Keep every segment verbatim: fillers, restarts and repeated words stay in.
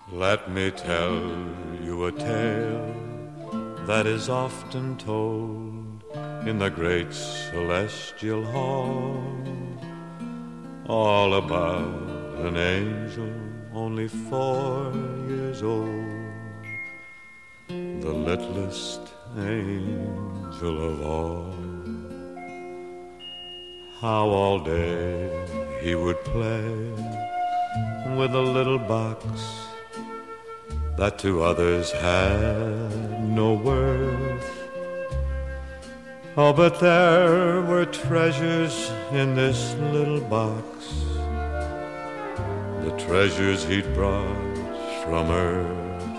Let me tell you a tale that is often told in the great celestial hall, all about an angel only four years old, the littlest angel of all. How all day he would play with a little box that to others had no worth. Oh, but there were treasures in this little box, the treasures he'd brought from earth.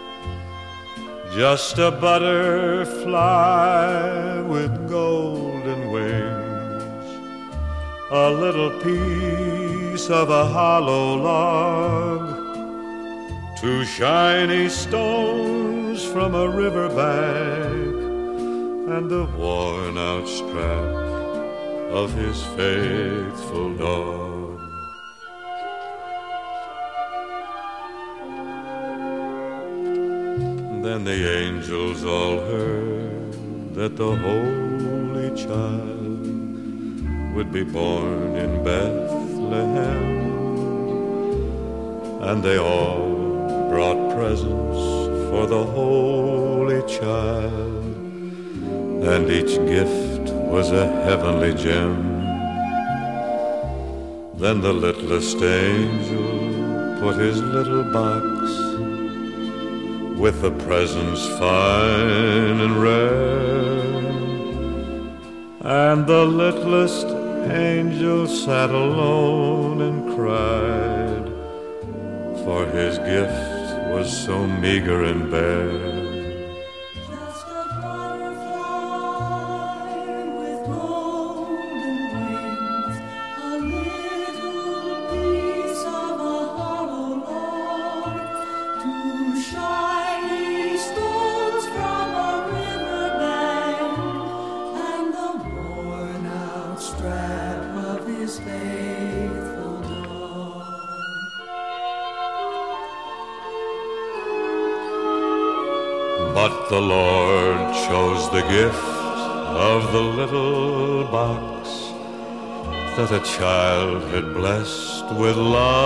Just a butterfly with golden wings, a little piece of a hollow log, two shiny stones from a riverbank, and the worn-out strap of his faithful dog. Then the angels all heard that the Holy Child would be born in Bethlehem, and they all brought presents for the Holy Child, and each gift was a heavenly gem. Then the littlest angel put his little box with the presents fine and rare, and the littlest angel sat alone and cried, for his gift was so meager and bare. Just a butterfly with golden wings, a little piece of a hollow log, two shiny stones from a riverbank, and the worn-out strap of his faithful dog. But the Lord chose the gift of the little box that a child had blessed with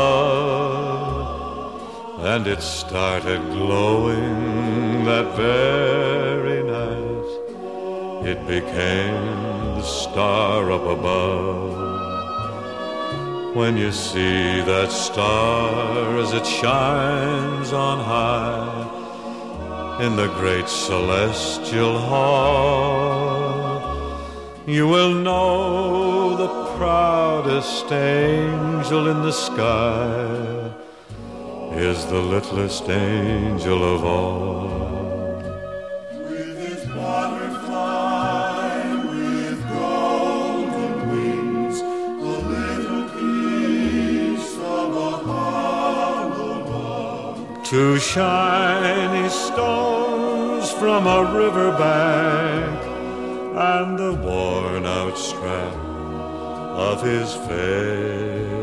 love, and it started glowing that very night. It became the star up above. When you see that star as it shines on high in the great celestial hall, you will know the proudest angel in the sky is the littlest angel of all. With his butterfly with golden wings, a little piece of a hollow log, Two shiny stones from a riverbank, and the worn-out strap of his face.